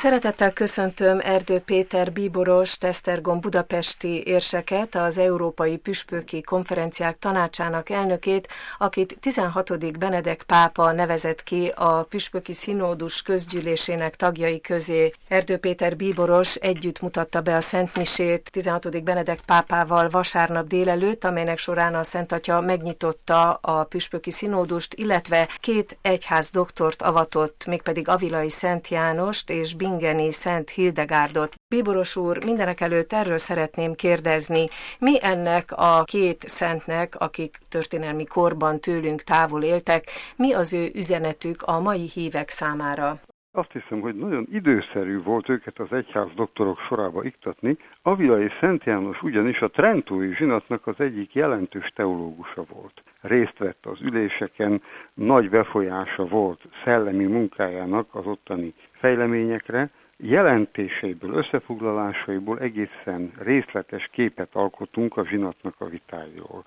Szeretettel köszöntöm Erdő Péter bíborost, Esztergom budapesti érseket, az Európai Püspöki Konferenciák Tanácsának elnökét, akit 16. Benedek pápa nevezett ki a Püspöki Szinódus közgyűlésének tagjai közé. Erdő Péter bíboros együtt mutatta be a szentmisét 16. Benedek pápával vasárnap délelőtt, amelynek során a Szent Atya megnyitotta a Püspöki Szinódust, illetve két egyház doktort avatott, mégpedig Avilai Szent Jánost és Bingeni Szent Hildegárdot. Bíboros úr, mindenekelőtt erről szeretném kérdezni, mi ennek a két szentnek, akik történelmi korban tőlünk távol éltek, mi az ő üzenetük a mai hívek számára? Azt hiszem, hogy nagyon időszerű volt őket az egyház doktorok sorába iktatni. Avilai Szent János ugyanis a trentói zsinatnak az egyik jelentős teológusa volt. Részt vett az üléseken, nagy befolyása volt szellemi munkájának az ottani fejleményekre, jelentéseiből, összefoglalásaiból egészen részletes képet alkotunk a zsinatnak a vitáiról.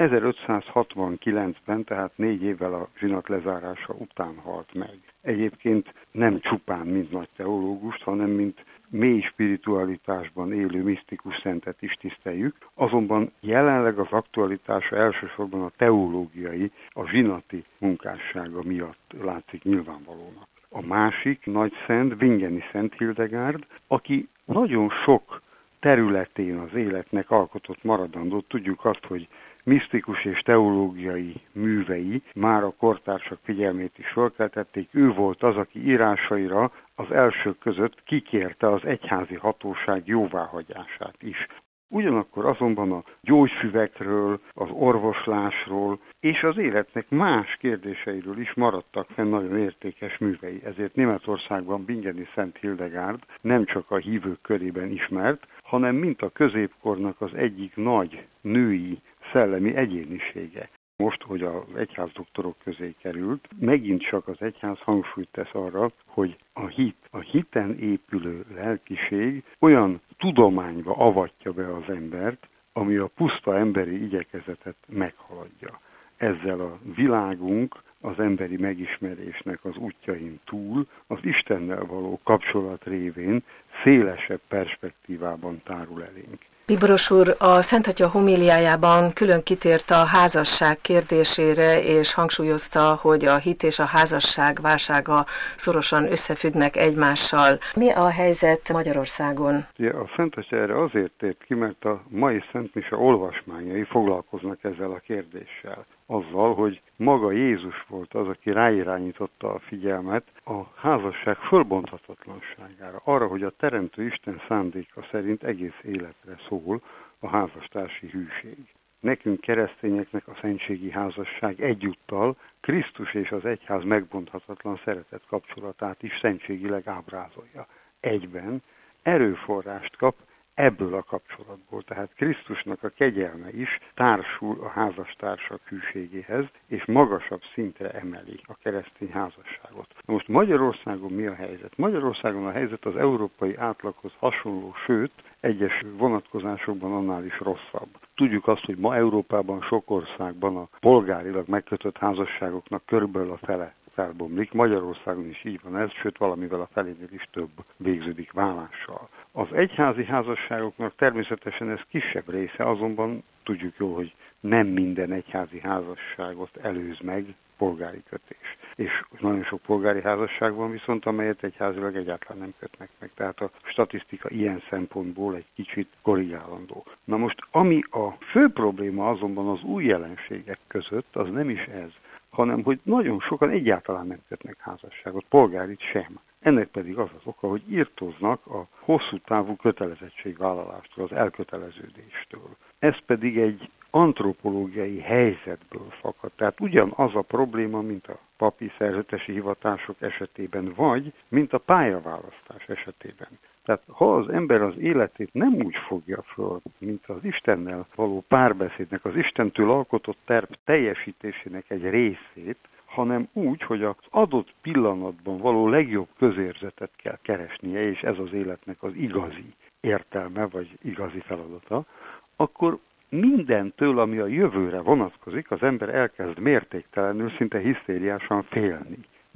1569-ben, tehát 4 évvel a zsinat lezárása után halt meg. Egyébként nem csupán mint nagy teológust, hanem mint mély spiritualitásban élő misztikus szentet is tiszteljük, azonban jelenleg az aktualitása elsősorban a teológiai, a zsinati munkássága miatt látszik nyilvánvalónak. A másik nagy szent, Bingeni Szent Hildegárd, aki nagyon sok területén az életnek alkotott maradandót. Tudjuk azt, hogy misztikus és teológiai művei már a kortársak figyelmét is felkeltették. Ő volt az, aki írásaira az elsők között kikérte az egyházi hatóság jóváhagyását is. Ugyanakkor azonban a gyógyfüvekről, az orvoslásról és az életnek más kérdéseiről is maradtak fenn nagyon értékes művei. Ezért Németországban Bingeni Szent Hildegárd nem csak a hívők körében ismert, hanem mint a középkornak az egyik nagy női szellemi egyénisége. Most, hogy az egyház doktorok közé került, megint csak az egyház hangsúlyt tesz arra, hogy a hiten épülő lelkiség olyan tudományba avatja be az embert, ami a puszta emberi igyekezetet meghaladja. Ezzel a világunk az emberi megismerésnek az útjain túl az Istennel való kapcsolat révén szélesebb perspektívában tárul elénk. Bíboros úr, a Szent Atya homíliájában külön kitért a házasság kérdésére, és hangsúlyozta, hogy a hit és a házasság válsága szorosan összefüggnek egymással. Mi a helyzet Magyarországon? A Szent Atya erre azért tért ki, mert a mai Szent Mise olvasmányai foglalkoznak ezzel a kérdéssel. Azzal, hogy maga Jézus volt az, aki ráirányította a figyelmet a házasság fölbonthatatlanságára, arra, hogy a Teremtő Isten szándéka szerint egész életre szól a házastársi hűség. Nekünk keresztényeknek a szentségi házasság egyúttal Krisztus és az egyház megbonthatatlan szeretet kapcsolatát is szentségileg ábrázolja. Egyben erőforrást kap ebből a kapcsolatból, tehát Krisztusnak a kegyelme is társul a házastársak hűségéhez, és magasabb szintre emeli a keresztény házasságot. Most Magyarországon mi a helyzet? Magyarországon a helyzet az európai átlaghoz hasonló, sőt, egyes vonatkozásokban annál is rosszabb. Tudjuk azt, hogy ma Európában sok országban a polgárilag megkötött házasságoknak körülbelül a fele felbomlik. Magyarországon is így van ez, sőt valamivel a felénél is több végződik vállással. Az egyházi házasságoknak természetesen ez kisebb része, azonban tudjuk jól, hogy nem minden egyházi házasságot előz meg polgári kötés. És nagyon sok polgári házasság van viszont, amelyet egyházilag egyáltalán nem kötnek meg. Tehát a statisztika ilyen szempontból egy kicsit korrigálandó. Na most, ami a fő probléma azonban az új jelenségek között, az nem is ez, hanem hogy nagyon sokan egyáltalán nem kötnek házasságot, polgárit sem. Ennek pedig az az oka, hogy irtóznak a hosszú távú kötelezettségvállalástól, az elköteleződéstől. Ez pedig egy antropológiai helyzetből fakad. Tehát ugyanaz a probléma, mint a papi szerzetesi hivatások esetében, vagy mint a pályaválasztás esetében. Tehát ha az ember az életét nem úgy fogja föl, mint az Istennel való párbeszédnek, az Istentől alkotott terv teljesítésének egy részét, hanem úgy, hogy az adott pillanatban való legjobb közérzetet kell keresnie, és ez az életnek az igazi értelme, vagy igazi feladata, akkor mindentől, ami a jövőre vonatkozik, az ember elkezd mértéktelenül, szinte hisztériásan félni. Mert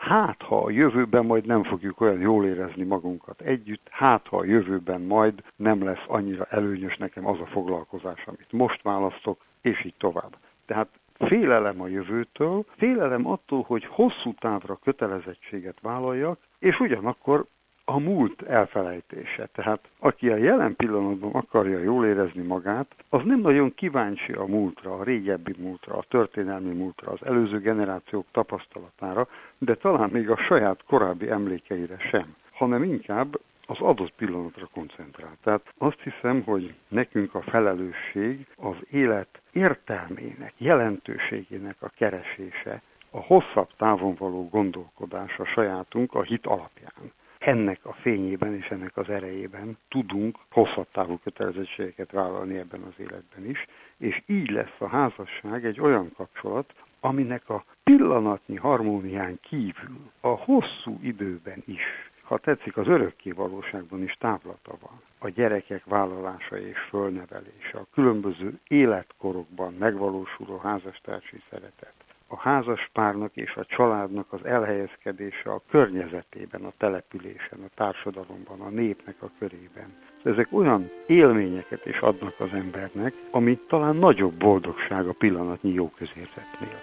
hát ha a jövőben majd nem fogjuk olyan jól érezni magunkat együtt, hát ha a jövőben majd nem lesz annyira előnyös nekem az a foglalkozás, amit most választok, és így tovább. Tehát félelem a jövőtől, félelem attól, hogy hosszú távra kötelezettséget vállaljak, és ugyanakkor a múlt elfelejtése. Tehát aki a jelen pillanatban akarja jól érezni magát, az nem nagyon kíváncsi a múltra, a régebbi múltra, a történelmi múltra, az előző generációk tapasztalatára, de talán még a saját korábbi emlékeire sem, hanem inkább az adott pillanatra koncentrál. Tehát azt hiszem, hogy nekünk a felelősség az élet értelmének, jelentőségének a keresése, a hosszabb távon való gondolkodás a sajátunk a hit alapján. Ennek a fényében és ennek az erejében tudunk hosszabb távú kötelezettségeket vállalni ebben az életben is, és így lesz a házasság egy olyan kapcsolat, aminek a pillanatnyi harmónián kívül a hosszú időben is, ha tetszik, az örökké valóságban is távlata van. A gyerekek vállalása és fölnevelése, a különböző életkorokban megvalósuló házastársi szeretet, a házaspárnak és a családnak az elhelyezkedése a környezetében, a településen, a társadalomban, a népnek a körében. Ezek olyan élményeket is adnak az embernek, ami talán nagyobb boldogság a pillanatnyi jó közérzetnél.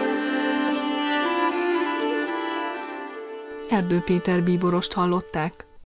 Erdő Péter bíborost hallották.